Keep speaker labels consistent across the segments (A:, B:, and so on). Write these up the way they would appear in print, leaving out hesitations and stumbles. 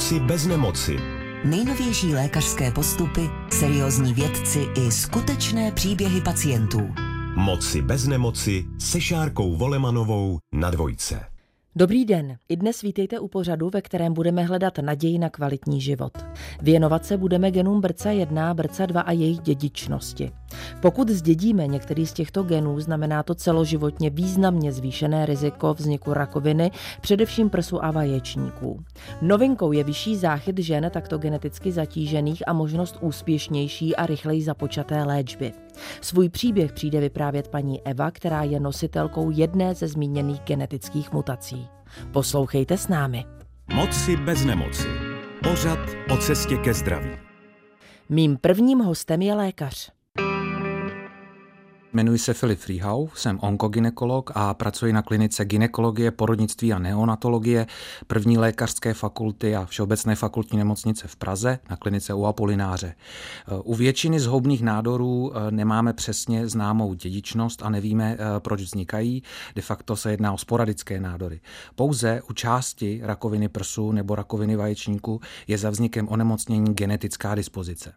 A: Moci bez nemoci.
B: Nejnovější lékařské postupy, seriózní vědci i skutečné příběhy pacientů.
A: Moci bez nemoci se Šárkou Volemanovou na Dvojce.
C: Dobrý den, i dnes vítejte u pořadu, ve kterém budeme hledat naději na kvalitní život. Věnovat se budeme genům BRCA1 a BRCA2 a jejich dědičnosti. Pokud zdědíme některý z těchto genů, znamená to celoživotně významně zvýšené riziko vzniku rakoviny, především prsu a vaječníků. Novinkou je vyšší záchyt žen takto geneticky zatížených a možnost úspěšnější a rychleji započaté léčby. Svůj příběh přijde vyprávět paní Eva, která je nositelkou jedné ze zmíněných genetických mutací. Poslouchejte s námi.
A: Moci bez nemoci. Pořad o cestě ke zdraví.
C: Mým prvním hostem je lékař.
D: Jmenuji se Filip Frýhau, jsem onkogynekolog a pracuji na klinice gynekologie, porodnictví a neonatologie první lékařské fakulty a Všeobecné fakultní nemocnice v Praze na klinice u Apolináře. U většiny zhoubných nádorů nemáme přesně známou dědičnost a nevíme, proč vznikají. De facto se jedná o sporadické nádory. Pouze u části rakoviny prsu nebo rakoviny vaječníku je za vznikem onemocnění genetická dispozice.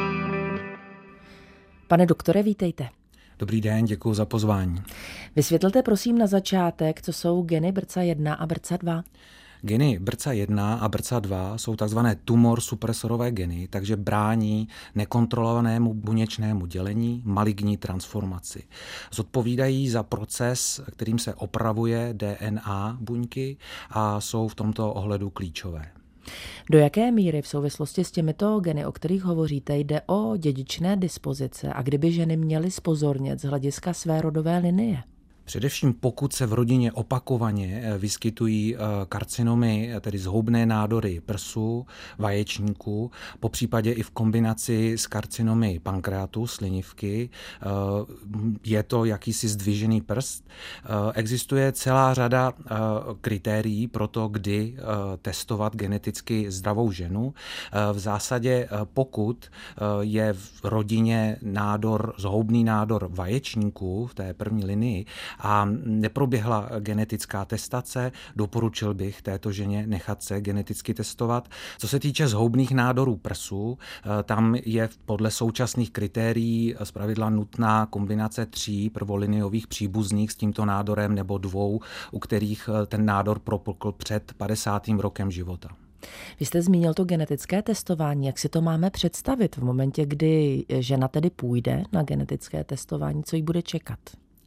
C: Pane doktore, vítejte.
D: Dobrý den, děkuji za pozvání.
C: Vysvětlte prosím na začátek, co jsou geny BRCA1 a BRCA2.
D: Geny BRCA1 a BRCA2 jsou takzvané tumor supresorové geny, takže brání nekontrolovanému buněčnému dělení, maligní transformaci. Zodpovídají za proces, kterým se opravuje DNA buňky a jsou v tomto ohledu klíčové.
C: Do jaké míry v souvislosti s těmito geny, o kterých hovoříte, jde o dědičné dispozice a kdyby ženy měly zpozornět z hlediska své rodové linie?
D: Především pokud se v rodině opakovaně vyskytují karcinomy, tedy zhoubné nádory prsu, vaječníku, popřípadě i v kombinaci s karcinomy pankreatu, slinivky, je to jakýsi zdvižený prst. Existuje celá řada kritérií pro to, kdy testovat geneticky zdravou ženu. V zásadě pokud je v rodině zhoubný nádor vaječníku v té první linii, a neproběhla genetická testace, doporučil bych této ženě nechat se geneticky testovat. Co se týče zhoubných nádorů prsu, tam je podle současných kritérií zpravidla nutná kombinace 3 prvoliniových příbuzných s tímto nádorem nebo 2, u kterých ten nádor propukl před 50. rokem života.
C: Vy jste zmínil to genetické testování. Jak si to máme představit v momentě, kdy žena tedy půjde na genetické testování, co jí bude čekat?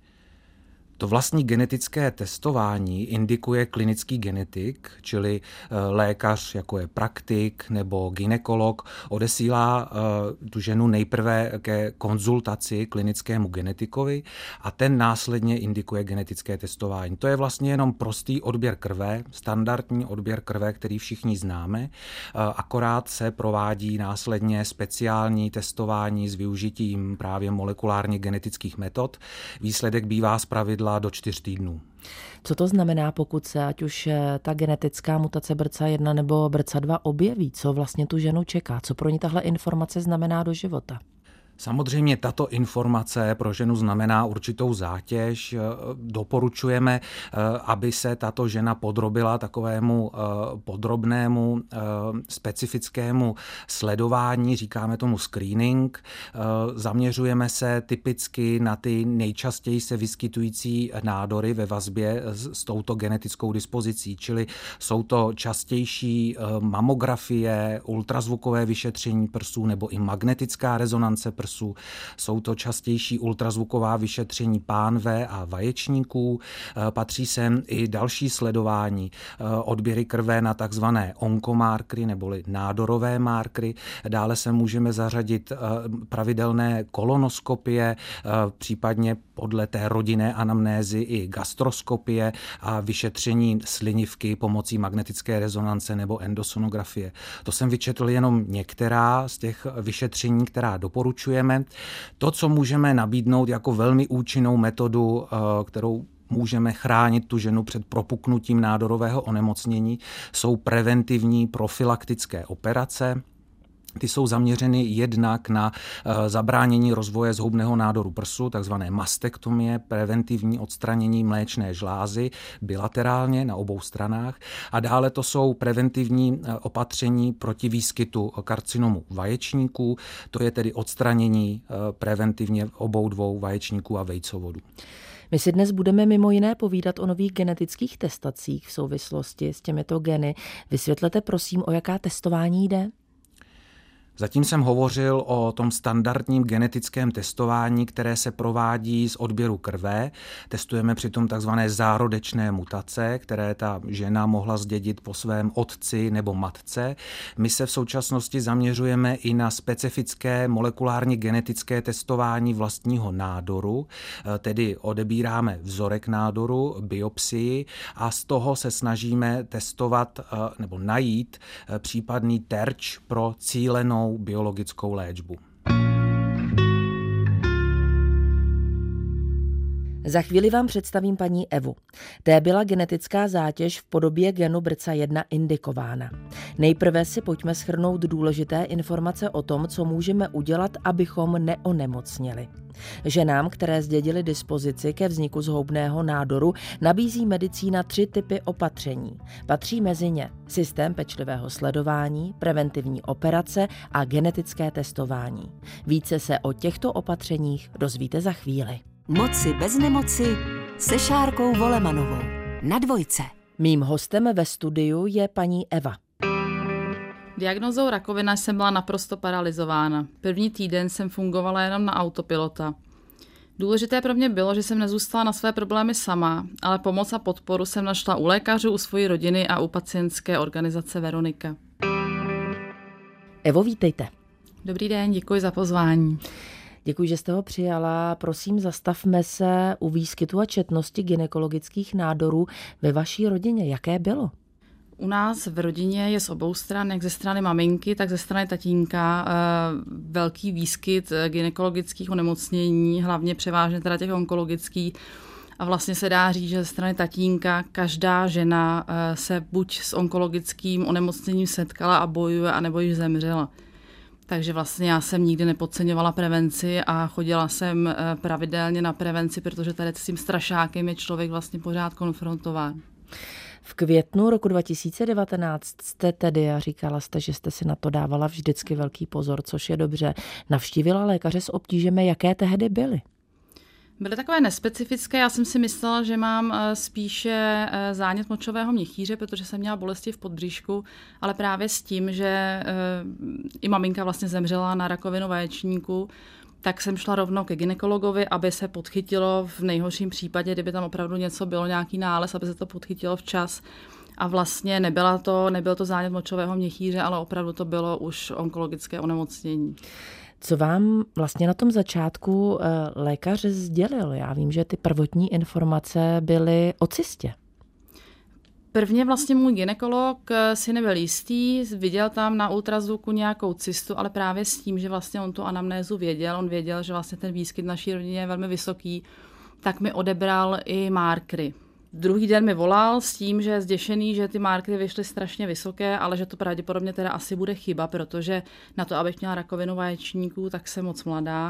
D: To vlastní genetické testování indikuje klinický genetik, čili lékař, jako je praktik nebo gynekolog, odesílá tu ženu nejprve ke konzultaci klinickému genetikovi a ten následně indikuje genetické testování. To je vlastně jenom prostý odběr krve, standardní odběr krve, který všichni známe, akorát se provádí následně speciální testování s využitím právě molekulárně genetických metod. Výsledek bývá zpravidla do 4 týdnů.
C: Co to znamená, pokud se ať už ta genetická mutace BRCA1 nebo BRCA2 objeví? Co vlastně tu ženu čeká? Co pro ní tahle informace znamená do života?
D: Samozřejmě tato informace pro ženu znamená určitou zátěž. Doporučujeme, aby se tato žena podrobila takovému podrobnému specifickému sledování, říkáme tomu screening. Zaměřujeme se typicky na ty nejčastěji se vyskytující nádory ve vazbě s touto genetickou dispozicí, čili jsou to častější mamografie, ultrazvukové vyšetření prsů nebo i magnetická rezonance prsů. Jsou to častější ultrazvuková vyšetření pánve a vaječníků. Patří sem i další sledování, odběry krve na takzvané onkomarkery neboli nádorové markery. Dále se můžeme zařadit pravidelné kolonoskopie, případně podle té rodinné anamnézy i gastroskopie a vyšetření slinivky pomocí magnetické rezonance nebo endosonografie. To jsem vyčetl jenom některá z těch vyšetření, která doporučujeme. To, co můžeme nabídnout jako velmi účinnou metodu, kterou můžeme chránit tu ženu před propuknutím nádorového onemocnění, jsou preventivní profylaktické operace. Ty jsou zaměřeny jednak na zabránění rozvoje zhoubného nádoru prsu, takzvané mastektomie, preventivní odstranění mléčné žlázy bilaterálně na obou stranách. A dále to jsou preventivní opatření proti výskytu karcinomu vaječníků, to je tedy odstranění preventivně obou dvou vaječníků a vejcovodů.
C: My si dnes budeme mimo jiné povídat o nových genetických testacích v souvislosti s těmito geny. Vysvětlete prosím, o jaká testování jde?
D: Zatím jsem hovořil o tom standardním genetickém testování, které se provádí z odběru krve. Testujeme přitom takzvané zárodečné mutace, které ta žena mohla zdědit po svém otci nebo matce. My se v současnosti zaměřujeme i na specifické molekulárně genetické testování vlastního nádoru, tedy odebíráme vzorek nádoru, biopsii a z toho se snažíme testovat nebo najít případný terč pro cílenou biologickou léčbu.
C: Za chvíli vám představím paní Evu. Té byla genetická zátěž v podobě genu BRCA1 indikována. Nejprve si pojďme shrnout důležité informace o tom, co můžeme udělat, abychom neonemocněli. Ženám, které zdědily dispozici ke vzniku zhoubného nádoru, nabízí medicína 3 typy opatření. Patří mezi ně systém pečlivého sledování, preventivní operace a genetické testování. Více se o těchto opatřeních dozvíte za chvíli.
B: Moci bez nemoci se Šárkou Volemanovou na Dvojce.
C: Mým hostem ve studiu je paní Eva.
E: Diagnózou rakovina jsem byla naprosto paralyzována. První týden jsem fungovala jenom na autopilota. Důležité pro mě bylo, že jsem nezůstala na své problémy sama, ale pomoc a podporu jsem našla u lékařů, u své rodiny a u pacientské organizace Veronika.
C: Evo, vítejte.
E: Dobrý den, děkuji za pozvání.
C: Děkuji, že jste ho přijala. Prosím, zastavme se u výskytu a četnosti gynekologických nádorů ve vaší rodině. Jaké bylo?
E: U nás v rodině je z obou stran, jak ze strany maminky, tak ze strany tatínka, velký výskyt gynekologických onemocnění, hlavně převážně teda těch onkologických. A vlastně se dá říct, že ze strany tatínka každá žena se buď s onkologickým onemocněním setkala a bojuje, anebo již zemřela. Takže vlastně já jsem nikdy nepodceňovala prevenci a chodila jsem pravidelně na prevenci, protože tady s tím strašákem je člověk vlastně pořád konfrontován.
C: V květnu roku 2019 jste tedy, a říkala jste, že jste si na to dávala vždycky velký pozor, což je dobře, navštívila lékaře s obtížemi, jaké tehdy byly?
E: Byly takové nespecifické, já jsem si myslela, že mám spíše zánět močového měchýře, protože jsem měla bolesti v podbříšku, ale právě s tím, že i maminka vlastně zemřela na rakovinu vaječníku, tak jsem šla rovnou ke gynekologovi, aby se podchytilo v nejhorším případě, kdyby tam opravdu něco bylo, nějaký nález, aby se to podchytilo včas. A vlastně nebyl to zánět močového měchýře, ale opravdu to bylo už onkologické onemocnění.
C: Co vám vlastně na tom začátku lékař sdělil? Já vím, že ty prvotní informace byly o cystě.
E: Prvně vlastně můj gynekolog si nebyl jistý, viděl tam na ultrazvuku nějakou cystu, ale právě s tím, že vlastně on tu anamnézu věděl, on věděl, že vlastně ten výskyt naší rodině je velmi vysoký, tak mi odebral i markery. Druhý den mi volal s tím, že je zděšený, že ty markery vyšly strašně vysoké, ale že to pravděpodobně teda asi bude chyba, protože na to, abych měla rakovinu vaječníků, tak jsem moc mladá.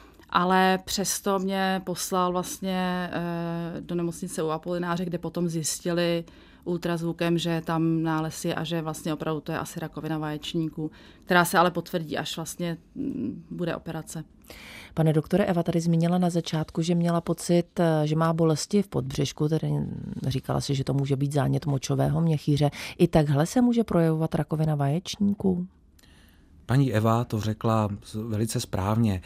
E: Ale přesto mě poslal vlastně do nemocnice u Apolináře, kde potom zjistili ultrazvukem, že tam nález je a že vlastně opravdu to je asi rakovina vaječníků, která se ale potvrdí, až vlastně bude operace.
C: Pane doktore, Eva tady zmínila na začátku, že měla pocit, že má bolesti v podbřišku, tedy říkala si, že to může být zánět močového měchýře. I takhle se může projevovat rakovina vaječníků?
D: Paní Eva to řekla velice správně.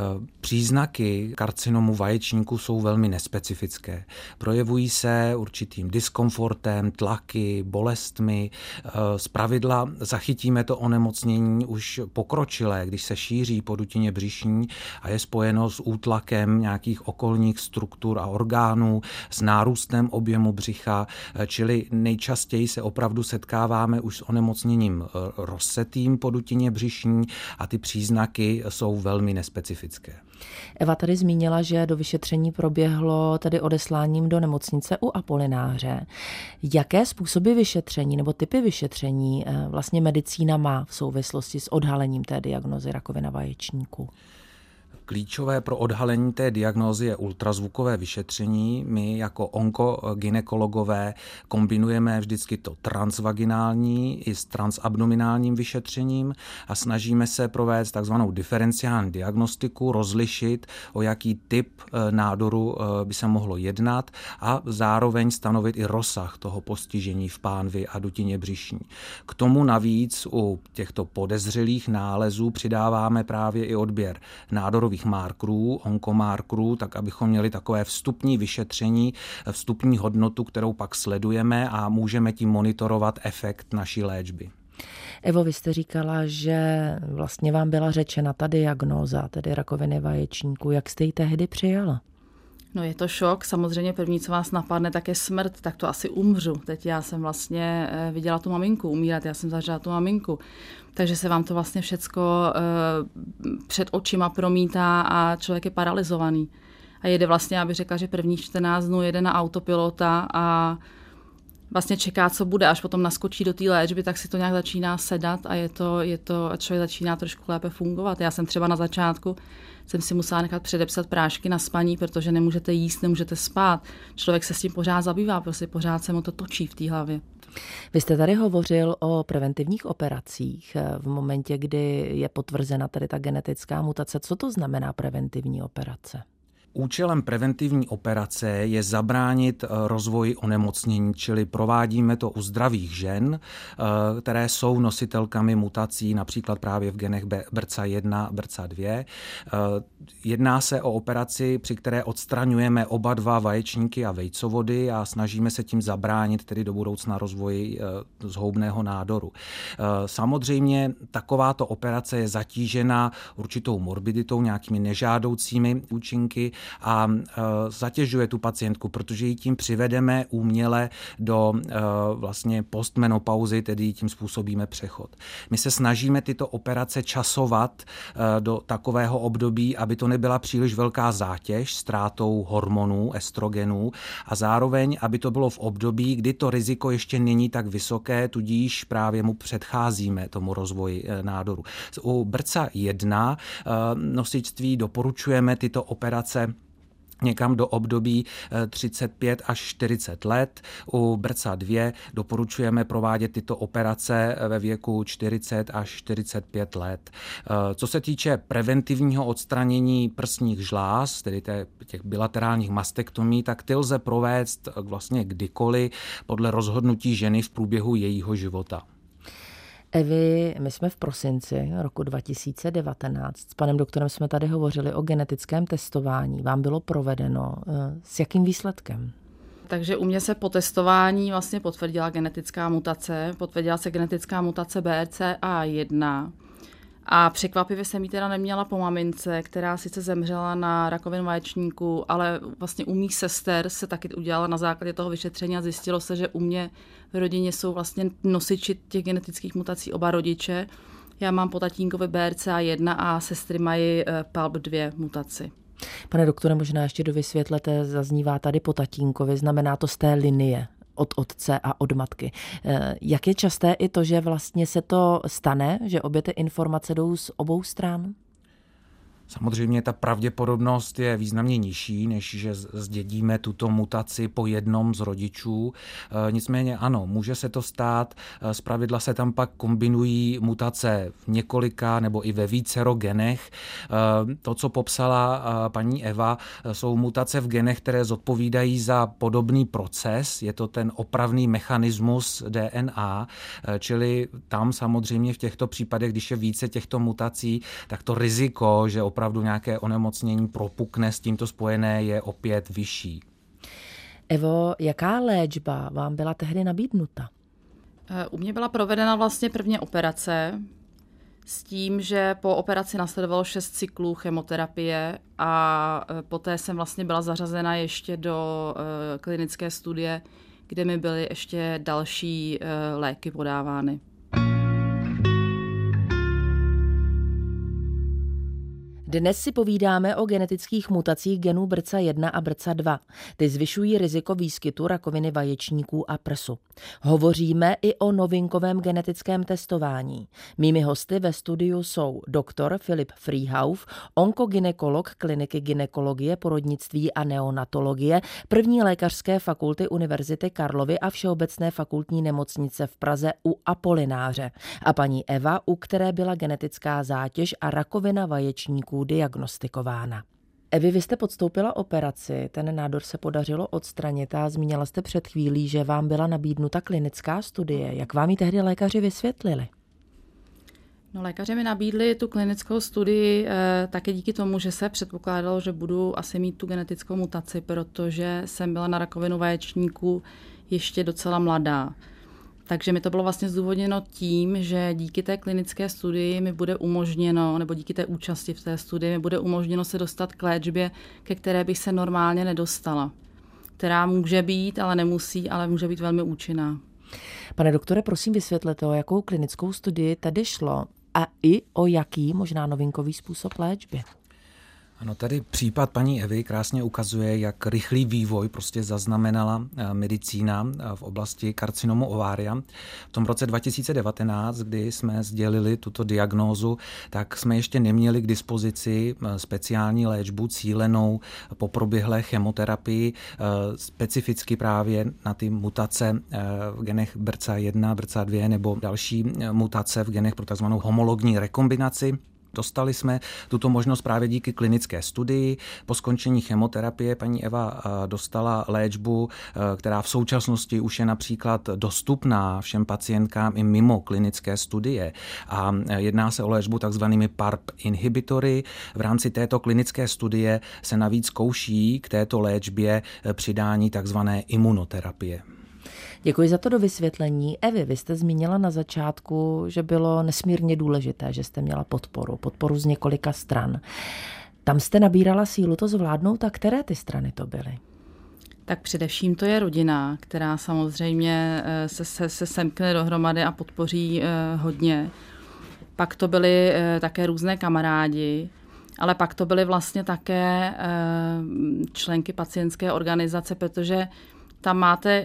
D: Příznaky karcinomu vaječníku jsou velmi nespecifické. Projevují se určitým diskomfortem, tlaky, bolestmi. Zpravidla zachytíme to onemocnění už pokročilé, když se šíří po dutině břišní a je spojeno s útlakem nějakých okolních struktur a orgánů, s nárůstem objemu břicha, čili nejčastěji se opravdu setkáváme už s onemocněním rozsetým po dutině břišní, břišní a ty příznaky jsou velmi nespecifické.
C: Eva tady zmínila, že do vyšetření proběhlo tedy odesláním do nemocnice u Apolináře. Jaké způsoby vyšetření nebo typy vyšetření vlastně medicína má v souvislosti s odhalením té diagnózy rakovina vaječníku?
D: Klíčové pro odhalení té diagnózy je ultrazvukové vyšetření. My jako onkogynekologové kombinujeme vždycky to transvaginální i s transabdominálním vyšetřením a snažíme se provést takzvanou diferenciální diagnostiku, rozlišit, o jaký typ nádoru by se mohlo jednat a zároveň stanovit i rozsah toho postižení v pánvi a dutině břišní. K tomu navíc u těchto podezřelých nálezů přidáváme právě i odběr nádorových markerů, onkomarkerů, tak abychom měli takové vstupní vyšetření, vstupní hodnotu, kterou pak sledujeme a můžeme tím monitorovat efekt naší léčby.
C: Evo, vy jste říkala, že vlastně vám byla řečena ta diagnóza, tedy rakoviny vaječníku. Jak jste ji tehdy přijala?
E: No je to šok, samozřejmě první, co vás napadne, tak je smrt, tak to asi umřu. Teď já jsem vlastně viděla tu maminku umírat, já jsem zažila tu maminku. Takže se vám to vlastně všecko před očima promítá a člověk je paralyzovaný. A jede vlastně, abych řekla, že prvních 14 dnů jede na autopilota a vlastně čeká, co bude, až potom naskočí do té léčby, tak si to nějak začíná sedat a a člověk začíná trošku lépe fungovat. Já jsem třeba na začátku jsem si musela nechat předepsat prášky na spaní, protože nemůžete jíst, nemůžete spát. Člověk se s tím pořád zabývá, prostě pořád se mu to točí v té hlavě.
C: Vy jste tady hovořil o preventivních operacích v momentě, kdy je potvrzena tady ta genetická mutace. Co to znamená preventivní operace?
D: Účelem preventivní operace je zabránit rozvoji onemocnění, čili provádíme to u zdravých žen, které jsou nositelkami mutací, například právě v genech BRCA1, BRCA2. Jedná se o operaci, při které odstraňujeme oba dva vaječníky a vejcovody a snažíme se tím zabránit tedy do budoucna rozvoji zhoubného nádoru. Samozřejmě takováto operace je zatížena určitou morbiditou, nějakými nežádoucími účinky, a zatěžuje tu pacientku, protože ji tím přivedeme uměle do vlastně postmenopauzy, tedy tím způsobíme přechod. My se snažíme tyto operace časovat do takového období, aby to nebyla příliš velká zátěž ztrátou hormonů, estrogenů a zároveň, aby to bylo v období, kdy to riziko ještě není tak vysoké, tudíž právě mu předcházíme tomu rozvoji nádoru. U BRCA1 nosičství doporučujeme tyto operace někam do období 35 až 40 let. U BRCA2 doporučujeme provádět tyto operace ve věku 40 až 45 let. Co se týče preventivního odstranění prsních žláz, tedy těch bilaterálních mastektomí, tak ty lze provést vlastně kdykoliv podle rozhodnutí ženy v průběhu jejího života.
C: Evi, my jsme v prosinci roku 2019. S panem doktorem jsme tady hovořili o genetickém testování. Vám bylo provedeno. S jakým výsledkem?
E: Takže u mě se po testování vlastně potvrdila genetická mutace. Potvrdila se genetická mutace BRCA1. A překvapivě jsem ji teda neměla po mamince, která sice zemřela na rakovinu vaječníku, ale vlastně u mých sester se taky udělala na základě toho vyšetření a zjistilo se, že u mě v rodině jsou vlastně nosiči těch genetických mutací oba rodiče. Já mám po tatínkovi BRCA1 a sestry mají PALB2 mutaci.
C: Pane doktore, možná ještě dovysvětlete, zaznívá tady po tatínkovi, znamená to z té linie od otce a od matky. Jak je časté i to, že vlastně se to stane, že obě ty informace jdou z obou stran?
D: Samozřejmě ta pravděpodobnost je významně nižší, než že zdědíme tuto mutaci po jednom z rodičů. Nicméně ano, může se to stát. Zpravidla se tam pak kombinují mutace v několika nebo i ve vícero genech. To, co popsala paní Eva, jsou mutace v genech, které zodpovídají za podobný proces. Je to ten opravný mechanismus DNA, čili tam samozřejmě v těchto případech, když je více těchto mutací, tak to riziko, že opravdu nějaké onemocnění propukne s tímto spojené, je opět vyšší.
C: Evo, jaká léčba vám byla tehdy nabídnuta?
E: U mě byla provedena vlastně první operace s tím, že po operaci následovalo 6 cyklů chemoterapie a poté jsem vlastně byla zařazena ještě do klinické studie, kde mi byly ještě další léky podávány.
C: Dnes si povídáme o genetických mutacích genů BRCA1 a BRCA2. Ty zvyšují riziko výskytu rakoviny vaječníků a prsu. Hovoříme i o novinkovém genetickém testování. Mými hosty ve studiu jsou doktor Filip Frýhauf, onkogynekolog kliniky gynekologie, porodnictví a neonatologie první lékařské fakulty Univerzity Karlovy a Všeobecné fakultní nemocnice v Praze u Apolináře. A paní Eva, u které byla genetická zátěž a rakovina vaječníků diagnostikována. Evi, vy jste podstoupila operaci, ten nádor se podařilo odstranit a zmínila jste před chvílí, že vám byla nabídnuta klinická studie. Jak vám ji tehdy lékaři vysvětlili?
E: No, lékaři mi nabídli tu klinickou studii také díky tomu, že se předpokládalo, že budu asi mít tu genetickou mutaci, protože jsem byla na rakovinu vaječníků ještě docela mladá. Takže mi to bylo vlastně zdůvodněno tím, že díky té klinické studii mi bude umožněno, nebo díky té účasti v té studii mi bude umožněno se dostat k léčbě, ke které bych se normálně nedostala. Která může být, ale nemusí, ale může být velmi účinná.
C: Pane doktore, prosím vysvětlete, o jakou klinickou studii tady šlo a i o jaký možná novinkový způsob léčby.
D: Ano, tady případ paní Evy krásně ukazuje, jak rychlý vývoj prostě zaznamenala medicína v oblasti karcinomu ovária. V tom roce 2019, kdy jsme sdělili tuto diagnózu, tak jsme ještě neměli k dispozici speciální léčbu cílenou po proběhlé chemoterapii, specificky právě na ty mutace v genech BRCA1, BRCA2 nebo další mutace v genech pro tzv. Homologní rekombinaci. Dostali jsme tuto možnost právě díky klinické studii. Po skončení chemoterapie paní Eva dostala léčbu, která v současnosti už je například dostupná všem pacientkám i mimo klinické studie. A jedná se o léčbu takzvanými PARP inhibitory. V rámci této klinické studie se navíc zkouší k této léčbě přidání takzvané imunoterapie.
C: Děkuji za to dovysvětlení. Evi, vy jste zmínila na začátku, že bylo nesmírně důležité, že jste měla podporu z několika stran. Tam jste nabírala sílu to zvládnout, a které ty strany to byly?
E: Tak především to je rodina, která samozřejmě se semkne dohromady a podpoří hodně. Pak to byly také různé kamarádi, ale pak to byly vlastně také členky pacientské organizace, protože tam máte,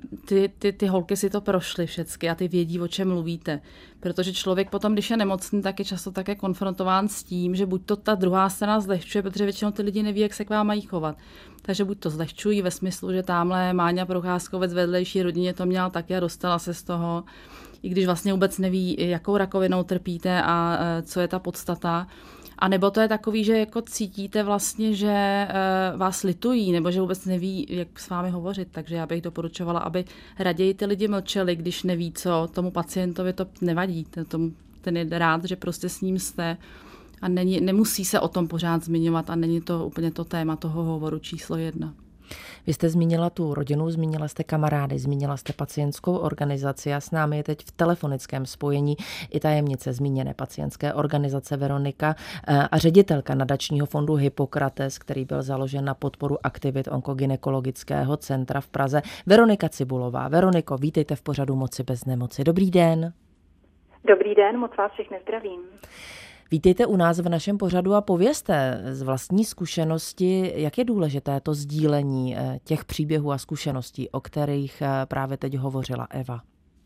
E: ty holky si to prošly všechny a ty vědí, o čem mluvíte. Protože člověk potom, když je nemocný, tak je často také konfrontován s tím, že buď to ta druhá strana zlehčuje, protože většinou ty lidi neví, jak se k vám mají chovat. Takže buď to zlehčují ve smyslu, že támhle Máňa Procházkovec vedlejší rodině to měla taky a dostala se z toho, i když vlastně vůbec neví, jakou rakovinou trpíte a co je ta podstata. A nebo to je takový, že jako cítíte vlastně, že vás litují, nebo že vůbec neví, jak s vámi hovořit. Takže já bych doporučovala, aby raději ty lidi mlčeli, když neví co, tomu pacientovi to nevadí. Ten je rád, že prostě s ním jste a nemusí se o tom pořád zmiňovat a není to úplně to téma toho hovoru číslo 1.
C: Vy jste zmínila tu rodinu, zmínila jste kamarády, zmínila jste pacientskou organizaci a s námi je teď v telefonickém spojení i tajemnice zmíněné pacientské organizace Veronika a ředitelka nadačního fondu Hippokrates, který byl založen na podporu aktivit onkogynekologického centra v Praze. Veronika Cibulová. Veroniko, vítejte v pořadu Moci bez nemoci. Dobrý den.
F: Dobrý den, moc vás všechny zdravím.
C: Vítejte u nás v našem pořadu a povězte z vlastní zkušenosti, jak je důležité to sdílení těch příběhů a zkušeností, o kterých právě teď hovořila Eva.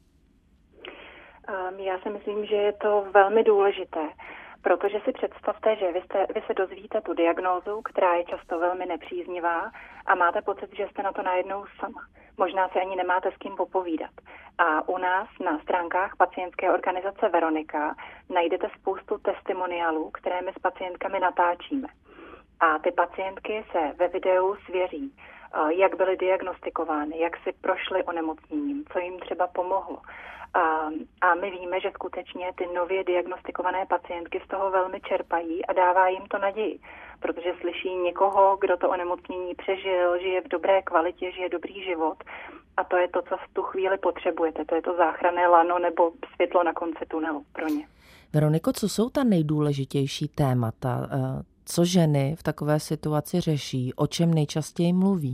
F: Já si myslím, že je to velmi důležité, protože si představte, že vy se dozvíte tu diagnózu, která je často velmi nepříznivá a máte pocit, že jste na to najednou sama. Možná si ani nemáte s kým popovídat. A u nás na stránkách pacientské organizace Veronika najdete spoustu testimoniálů, které my s pacientkami natáčíme. A ty pacientky se ve videu svěří, jak byly diagnostikovány, jak si prošly onemocněním, co jim třeba pomohlo. A my víme, že skutečně ty nově diagnostikované pacientky z toho velmi čerpají a dává jim to naději, protože slyší někoho, kdo to onemocnění přežil, žije v dobré kvalitě, žije dobrý život a to je to, co v tu chvíli potřebujete. To je to záchranné lano nebo světlo na konci tunelu pro ně.
C: Veroniko, co jsou ta nejdůležitější témata? Co ženy v takové situaci řeší? O čem nejčastěji mluví?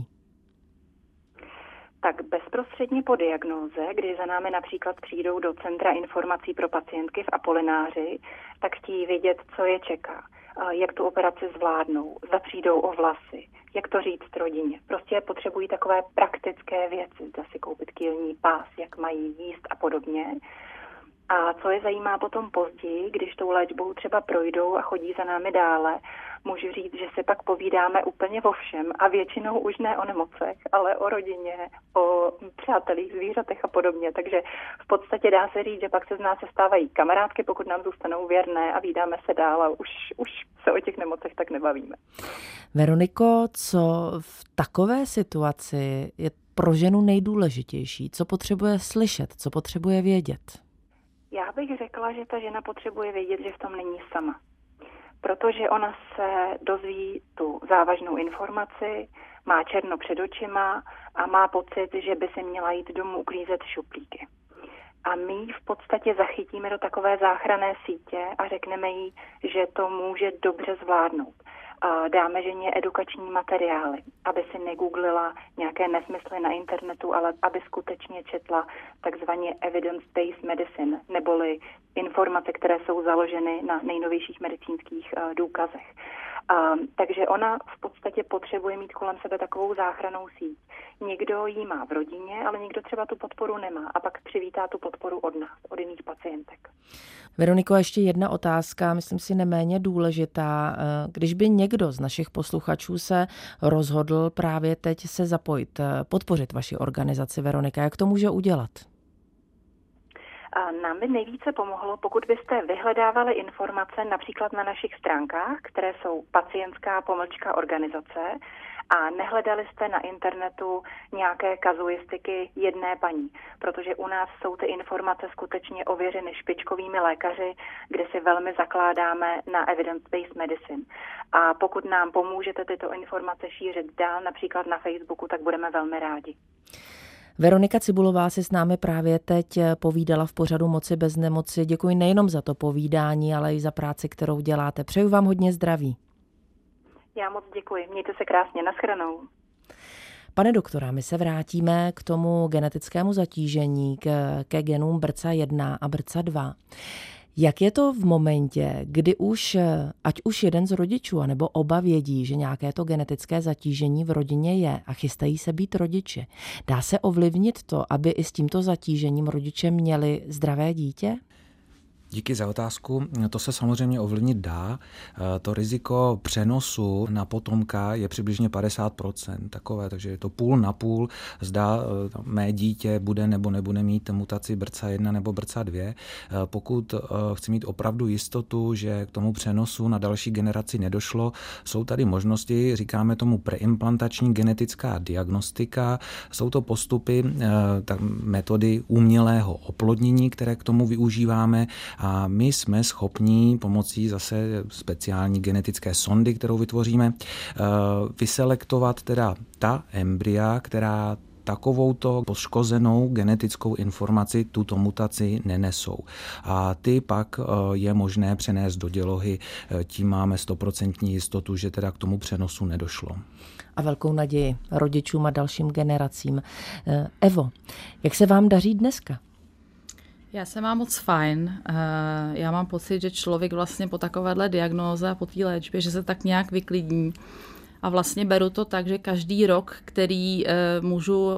F: Tak bezprostředně po diagnóze, kdy za námi například přijdou do Centra informací pro pacientky v Apolináři, tak chtějí vědět, co je čeká. jak tu operaci zvládnou, zda přijdou o vlasy, jak to říct rodině. Prostě potřebují takové praktické věci, zda si koupit kýlní pás, jak mají jíst a podobně. A co je zajímá potom později, když tou léčbou třeba projdou a chodí za námi dále, můžu říct, že si pak povídáme úplně o všem a většinou už ne o nemocech, ale o rodině, o přátelích, zvířatech a podobně. Takže v podstatě dá se říct, že pak se z nás stávají kamarádky, pokud nám zůstanou věrné a vídáme se dál a už se o těch nemocech tak nebavíme.
C: Veroniko, co v takové situaci je pro ženu nejdůležitější? Co potřebuje slyšet? Co potřebuje vědět?
F: Já bych řekla, že ta žena potřebuje vědět, že v tom není sama. Protože ona se dozví tu závažnou informaci, má černo před očima a má pocit, že by se měla jít domů uklízet šuplíky. A my ji v podstatě zachytíme do takové záchranné sítě a řekneme jí, že to může dobře zvládnout. Dáme ženě edukační materiály, aby si negooglila nějaké nesmysly na internetu, ale aby skutečně četla takzvaně evidence-based medicine, neboli informace, které jsou založeny na nejnovějších medicínských důkazech. Takže ona v podstatě potřebuje mít kolem sebe takovou záchrannou síť. Někdo ji má v rodině, ale někdo třeba tu podporu nemá a pak přivítá tu podporu od nás, od jiných pacientek.
C: Veroniko, ještě jedna otázka, myslím si neméně důležitá. Když by někdo z našich posluchačů se rozhodl právě teď se zapojit, podpořit vaši organizaci, Veronika, jak to může udělat?
F: Nám by nejvíce pomohlo, pokud byste vyhledávali informace například na našich stránkách, které jsou pacientská-organizace a nehledali jste na internetu nějaké kazuistiky jedné paní, protože u nás jsou ty informace skutečně ověřeny špičkovými lékaři, kde si velmi zakládáme na evidence-based medicine. A pokud nám pomůžete tyto informace šířit dál, například na Facebooku, tak budeme velmi rádi.
C: Veronika Cibulová si s námi právě teď povídala v pořadu Moci bez nemoci. Děkuji nejenom za to povídání, ale i za práci, kterou děláte. Přeju vám hodně zdraví.
F: Já moc děkuji. Mějte se krásně. Naschranou.
C: Pane doktora, my se vrátíme k tomu genetickému zatížení, ke genům BRCA1 a BRCA2. Jak je to v momentě, kdy ať už jeden z rodičů, anebo oba vědí, že nějaké to genetické zatížení v rodině je a chystají se být rodiči? Dá se ovlivnit to, aby i s tímto zatížením rodiče měli zdravé dítě?
D: Díky za otázku. To se samozřejmě ovlivnit dá. To riziko přenosu na potomka je přibližně 50% takové, takže je to půl na půl. Zda mé dítě bude nebo nebude mít mutaci BRCA1 nebo BRCA2. Pokud chci mít opravdu jistotu, že k tomu přenosu na další generaci nedošlo, jsou tady možnosti, říkáme tomu preimplantační genetická diagnostika. Jsou to postupy, metody umělého oplodnění, které k tomu využíváme. A my jsme schopni pomocí zase speciální genetické sondy, kterou vytvoříme, vyselektovat teda ta embrya, která takovouto poškozenou genetickou informaci, tuto mutaci nenesou. A ty pak je možné přenést do dělohy, tím máme 100% jistotu, že teda k tomu přenosu nedošlo.
C: A velkou naději rodičům a dalším generacím. Evo, jak se vám daří dneska?
E: Já se mám moc fajn. Já mám pocit, že člověk vlastně po takovéhle diagnóze a po té léčbě, že se tak nějak vyklidní. A vlastně beru to tak, že každý rok, který můžu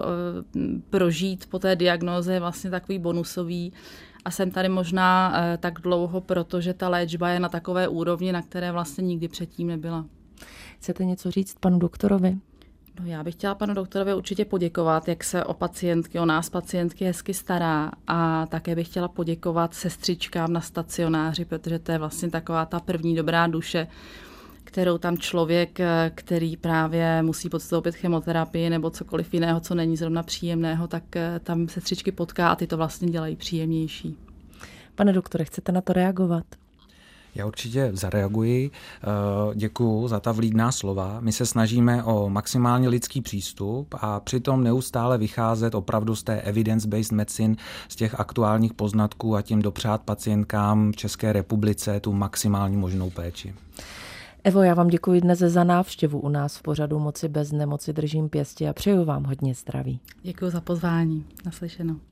E: prožít po té diagnóze, je vlastně takový bonusový. A jsem tady možná tak dlouho, protože ta léčba je na takové úrovni, na které vlastně nikdy předtím nebyla.
C: Chcete něco říct panu doktorovi?
E: No, já bych chtěla panu doktorovi určitě poděkovat, jak se o nás pacientky hezky stará, a také bych chtěla poděkovat sestřičkám na stacionáři, protože to je vlastně taková ta první dobrá duše, kterou tam člověk, který právě musí podstoupit chemoterapii nebo cokoliv jiného, co není zrovna příjemného, tak tam sestřičky potká a ty to vlastně dělají příjemnější.
C: Pane doktore, chcete na to reagovat?
D: Já určitě zareaguji. Děkuju za ta vlídná slova. My se snažíme o maximálně lidský přístup a přitom neustále vycházet opravdu z té evidence-based medicine, z těch aktuálních poznatků a tím dopřát pacientkám v České republice tu maximální možnou péči.
C: Evo, já vám děkuji dnes za návštěvu u nás v pořadu Moci bez nemoci. Držím pěstí a přeju vám hodně zdraví.
E: Děkuji za pozvání. Naslyšenou.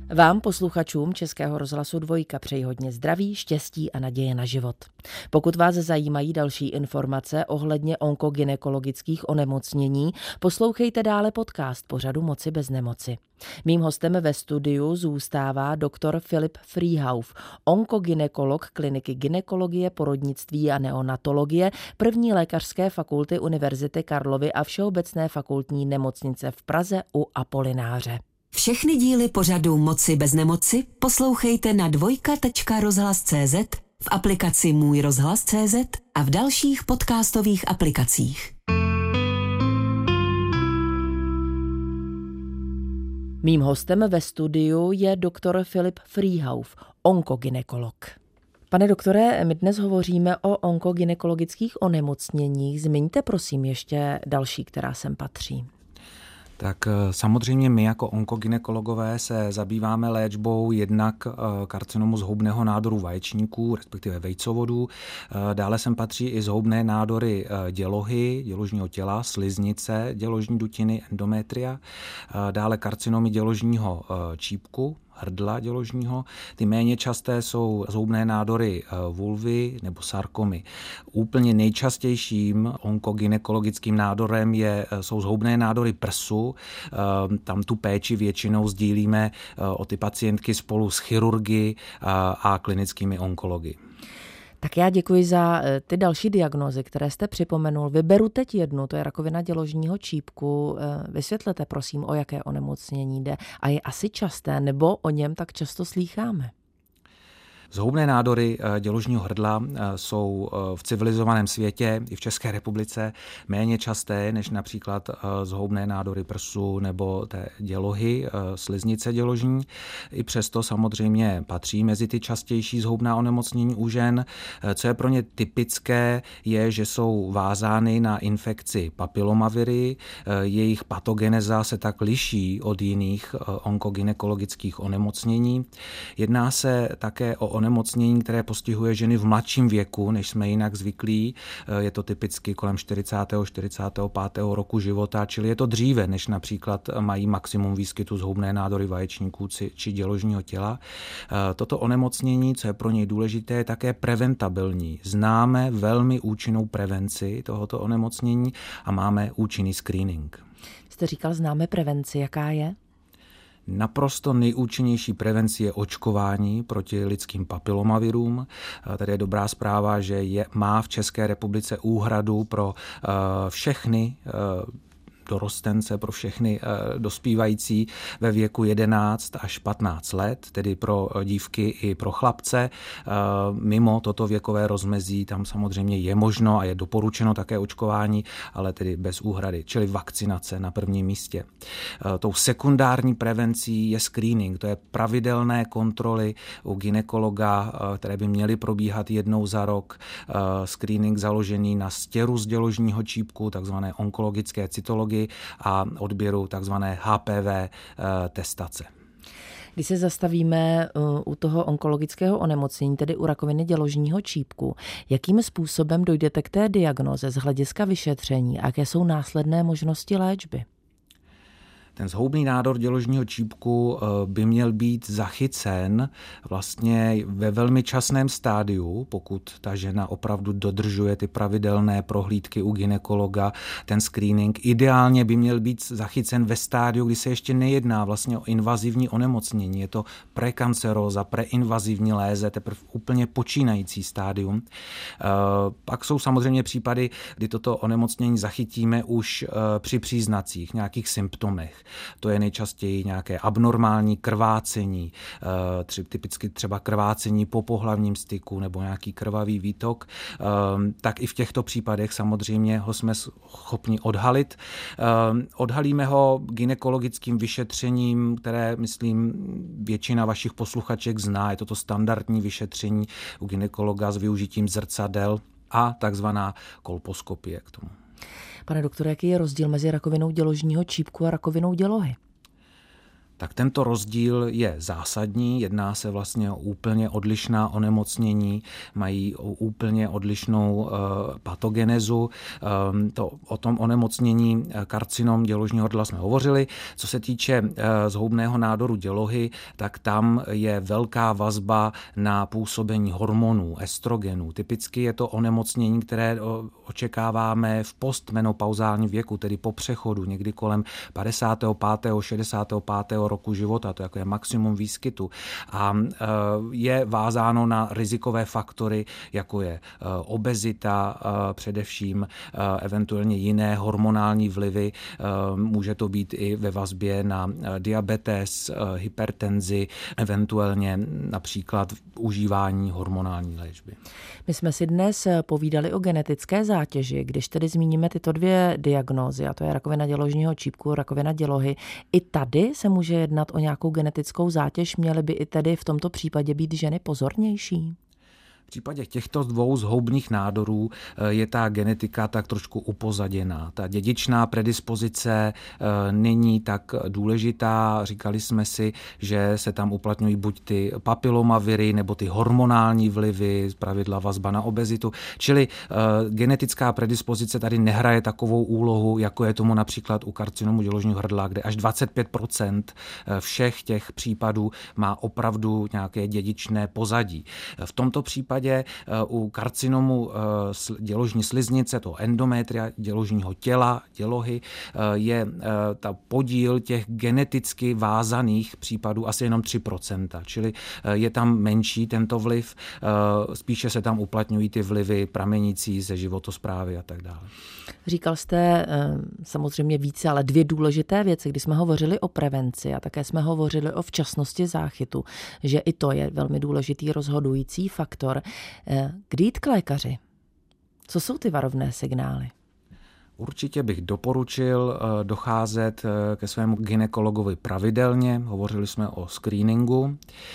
C: Vám, posluchačům Českého rozhlasu Dvojka, přeji hodně zdraví, štěstí a naděje na život. Pokud vás zajímají další informace ohledně onkogynekologických onemocnění, poslouchejte dále podcast pořadu Moci bez nemoci. Mým hostem ve studiu zůstává doktor Filip Frýhauf, onkogynekolog kliniky gynekologie, porodnictví a neonatologie první lékařské fakulty Univerzity Karlovy a Všeobecné fakultní nemocnice v Praze u Apolináře.
B: Všechny díly pořadu Moci bez nemoci poslouchejte na dvojka.rozhlas.cz, v aplikaci Můj rozhlas.cz a v dalších podcastových aplikacích.
C: Mým hostem ve studiu je doktor Filip Frýhauf, onkogynekolog. Pane doktore, my dnes hovoříme o onkogynekologických onemocněních. Zmiňte prosím ještě další, která sem patří.
D: Tak samozřejmě my jako onkogynekologové se zabýváme léčbou jednak karcinomu zhoubného nádoru vaječníků, respektive vejcovodů. Dále sem patří i zhoubné nádory dělohy, děložního těla, sliznice, děložní dutiny, endometria. Dále karcinomy děložního čípku, hrdla děložního. Ty méně časté jsou zhoubné nádory vulvy nebo sarkomy. Úplně nejčastějším onkogynekologickým nádorem jsou zhoubné nádory prsu. Tam tu péči většinou sdílíme o ty pacientky spolu s chirurgy a klinickými onkology.
C: Tak já děkuji za ty další diagnózy, které jste připomenul. Vyberu teď jednu, to je rakovina děložního čípku. Vysvětlete prosím, o jaké onemocnění jde a je asi časté, nebo o něm tak často slýcháme.
D: Zhoubné nádory děložního hrdla jsou v civilizovaném světě i v České republice méně časté než například zhoubné nádory prsu nebo té dělohy, sliznice děložní. I přesto samozřejmě patří mezi ty častější zhoubná onemocnění u žen. Co je pro ně typické, je, že jsou vázány na infekci papilomaviry. Jejich patogeneza se tak liší od jiných onkogynekologických onemocnění. Jedná se také o onemocnění, které postihuje ženy v mladším věku, než jsme jinak zvyklí. Je to typicky kolem 45. roku života, čili je to dříve, než například mají maximum výskytu zhoubné nádory vaječníků či děložního těla. Toto onemocnění, co je pro něj důležité, je také preventabilní. Známe velmi účinnou prevenci tohoto onemocnění a máme účinný screening.
C: Jste říkal, známe prevenci, jaká je?
D: Naprosto nejúčinnější prevenci je očkování proti lidským papilomavirům. Tady je dobrá zpráva, že má v České republice úhradu pro všechny dorostence, pro všechny dospívající ve věku 11 až 15 let, tedy pro dívky i pro chlapce. Mimo toto věkové rozmezí tam samozřejmě je možno a je doporučeno také očkování, ale tedy bez úhrady, čili vakcinace na prvním místě. Tou sekundární prevencí je screening, to je pravidelné kontroly u gynekologa, které by měly probíhat jednou za rok. Screening založený na stěru z děložního čípku, takzvané onkologické cytologii, a odběru takzvané HPV testace.
C: Když se zastavíme u toho onkologického onemocnění, tedy u rakoviny děložního čípku, jakým způsobem dojdete k té diagnoze z hlediska vyšetření a jaké jsou následné možnosti léčby?
D: Ten zhoubný nádor děložního čípku by měl být zachycen vlastně ve velmi časném stádiu, pokud ta žena opravdu dodržuje ty pravidelné prohlídky u gynekologa, ten screening. Ideálně by měl být zachycen ve stádiu, kdy se ještě nejedná vlastně o invazivní onemocnění. Je to prekanceróza, preinvazivní léze, teprve úplně počínající stádium. Pak jsou samozřejmě případy, kdy toto onemocnění zachytíme už při příznacích, nějakých symptomech. To je nejčastěji nějaké abnormální krvácení, typicky třeba krvácení po pohlavním styku nebo nějaký krvavý výtok. Tak i v těchto případech samozřejmě ho jsme schopni odhalit. Odhalíme ho gynekologickým vyšetřením, které, myslím, většina vašich posluchaček zná. Je to standardní vyšetření u gynekologa s využitím zrcadel a takzvaná kolposkopie k tomu.
C: Pane doktore, jaký je rozdíl mezi rakovinou děložního čípku a rakovinou dělohy?
D: Tak tento rozdíl je zásadní, jedná se vlastně o úplně odlišná onemocnění, mají úplně odlišnou patogenezu. O tom onemocnění karcinom děložního hrdla jsme hovořili. Co se týče zhoubného nádoru dělohy, tak tam je velká vazba na působení hormonů, estrogenů. Typicky je to onemocnění, které očekáváme v postmenopauzálním věku, tedy po přechodu, někdy kolem 55., 65. roku života, to jako je maximum výskytu. A je vázáno na rizikové faktory, jako je obezita, především eventuálně jiné hormonální vlivy. Může to být i ve vazbě na diabetes, hypertenzi, eventuálně například užívání hormonální léčby.
C: My jsme si dnes povídali o genetické zátěži, když tedy zmíníme tyto dvě diagnózy, a to je rakovina děložního čípku, rakovina dělohy. I tady se může jednat o nějakou genetickou zátěž, měly by i tedy v tomto případě být ženy pozornější?
D: V případě těchto dvou zhoubných nádorů je ta genetika tak trošku upozaděná. Ta dědičná predispozice není tak důležitá. Říkali jsme si, že se tam uplatňují buď ty papilomaviry nebo ty hormonální vlivy, zpravidla vazba na obezitu. Čili genetická predispozice tady nehraje takovou úlohu, jako je tomu například u karcinomu děložního hrdla, kde až 25% všech těch případů má opravdu nějaké dědičné pozadí. V tomto případě u karcinomu děložní sliznice, toho endometria, děložního těla, dělohy, je ta podíl těch geneticky vázaných případů asi jenom 3%, čili je tam menší tento vliv, spíše se tam uplatňují ty vlivy pramenící ze životosprávy a tak dále.
C: Říkal jste samozřejmě více, ale dvě důležité věci, když jsme hovořili o prevenci a také jsme hovořili o včasnosti záchytu, že i to je velmi důležitý rozhodující faktor. Kdy jít k lékaři? Co jsou ty varovné signály?
D: Určitě bych doporučil docházet ke svému gynekologovi pravidelně. Hovořili jsme o screeningu.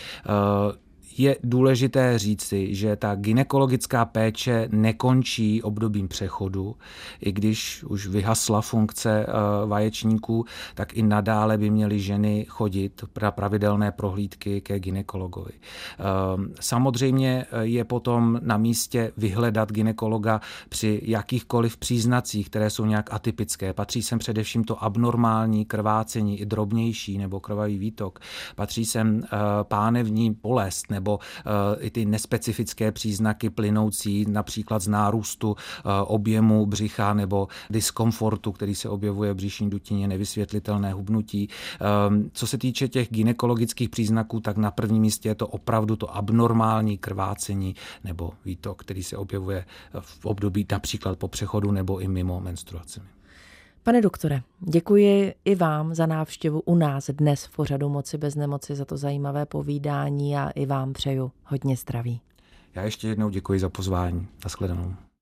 D: Je důležité říci, že ta gynekologická péče nekončí obdobím přechodu. I když už vyhasla funkce vaječníků, tak i nadále by měly ženy chodit na pravidelné prohlídky ke gynekologovi. Samozřejmě je potom na místě vyhledat gynekologa při jakýchkoliv příznacích, které jsou nějak atypické. Patří sem především to abnormální krvácení, i drobnější nebo krvavý výtok. Patří sem pánevní bolest nebo i ty nespecifické příznaky plynoucí například z nárůstu objemu břicha nebo diskomfortu, který se objevuje v břišní dutině, nevysvětlitelné hubnutí. Co se týče těch gynekologických příznaků, tak na prvním místě je to opravdu to abnormální krvácení nebo výtok, který se objevuje v období například po přechodu nebo i mimo menstruaci.
C: Pane doktore, děkuji i vám za návštěvu u nás dnes v pořadu Moci bez nemoci, za to zajímavé povídání a i vám přeju hodně zdraví.
D: Já ještě jednou děkuji za pozvání. Nashledanou.